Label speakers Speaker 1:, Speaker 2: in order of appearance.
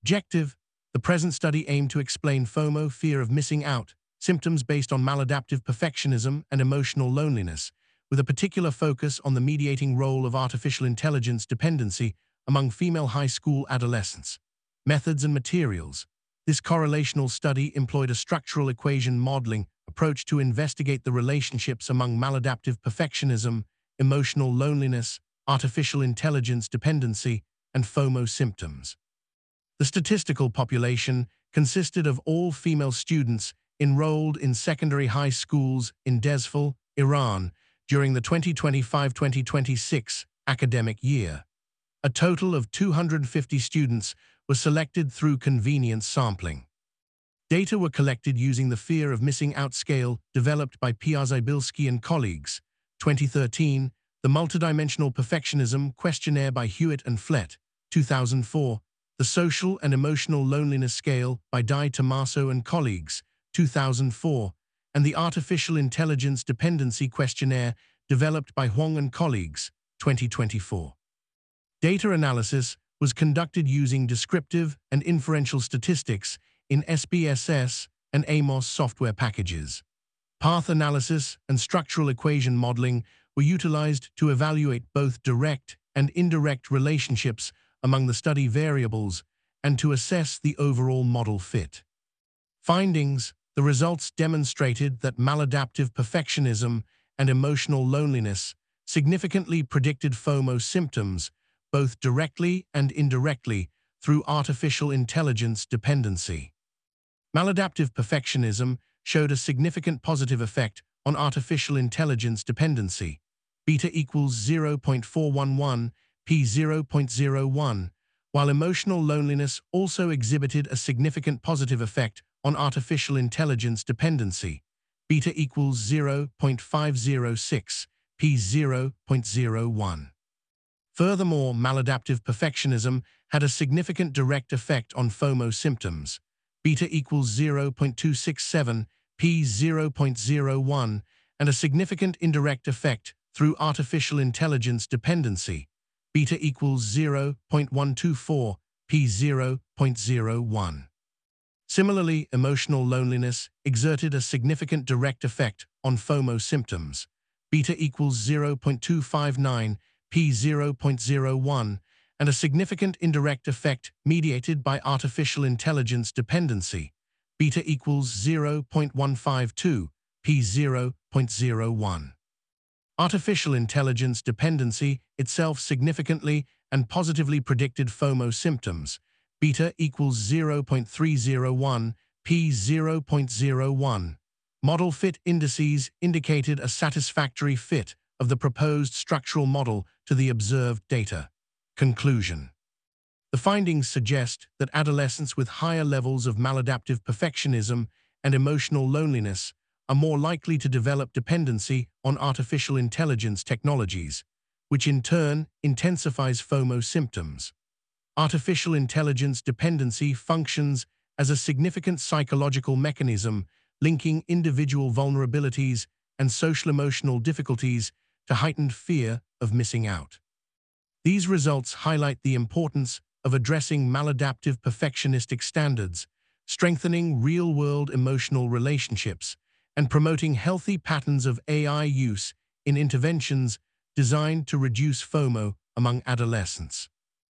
Speaker 1: Objective: the present study aimed to explain FOMO, fear of missing out, symptoms based on maladaptive perfectionism and emotional loneliness, with a particular focus on the mediating role of artificial intelligence dependency among female high school adolescents. Methods and materials. This correlational study employed a structural equation modeling approach to investigate the relationships among maladaptive perfectionism, emotional loneliness, artificial intelligence dependency, and FOMO symptoms. The statistical population consisted of all female students enrolled in secondary high schools in Dezful, Iran, during the 2025-2026 academic year. A total of 250 students were selected through convenience sampling. Data were collected using the fear of missing out scale developed by Piazzabilski and colleagues, 2013, the multidimensional perfectionism questionnaire by Hewitt and Flett, 2004, the social and emotional loneliness scale by Di Tommaso and colleagues, 2004, and the artificial intelligence dependency questionnaire developed by Huang and colleagues, 2024. Data analysis was conducted using descriptive and inferential statistics in SPSS and AMOS software packages. Path analysis and structural equation modeling were utilized to evaluate both direct and indirect relationships among the study variables and to assess the overall model fit. Findings: the results demonstrated that maladaptive perfectionism and emotional loneliness significantly predicted FOMO symptoms, both directly and indirectly, through artificial intelligence dependency. Maladaptive perfectionism showed a significant positive effect on artificial intelligence dependency, beta equals 0.411, p 0.01, while emotional loneliness also exhibited a significant positive effect on artificial intelligence dependency, beta equals 0.506, p 0.01. Furthermore, maladaptive perfectionism had a significant direct effect on FOMO symptoms, beta equals 0.267, p 0.01, and a significant indirect effect through artificial intelligence dependency, beta equals 0.124, p 0.01. Similarly, emotional loneliness exerted a significant direct effect on FOMO symptoms, beta equals 0.259, p 0.01, and a significant indirect effect mediated by artificial intelligence dependency, beta equals 0.152, p 0.01. Artificial intelligence dependency itself significantly and positively predicted FOMO symptoms, beta equals 0.301, p 0.01. Model fit indices indicated a satisfactory fit of the proposed structural model to the observed data. Conclusion: the findings suggest that adolescents with higher levels of maladaptive perfectionism and emotional loneliness are more likely to develop dependency on artificial intelligence technologies, which in turn intensifies FOMO symptoms. Artificial intelligence dependency functions as a significant psychological mechanism linking individual vulnerabilities and social-emotional difficulties to heightened fear of missing out. These results highlight the importance of addressing maladaptive perfectionistic standards, strengthening real-world emotional relationships, and promoting healthy patterns of AI use in interventions designed to reduce FOMO among adolescents.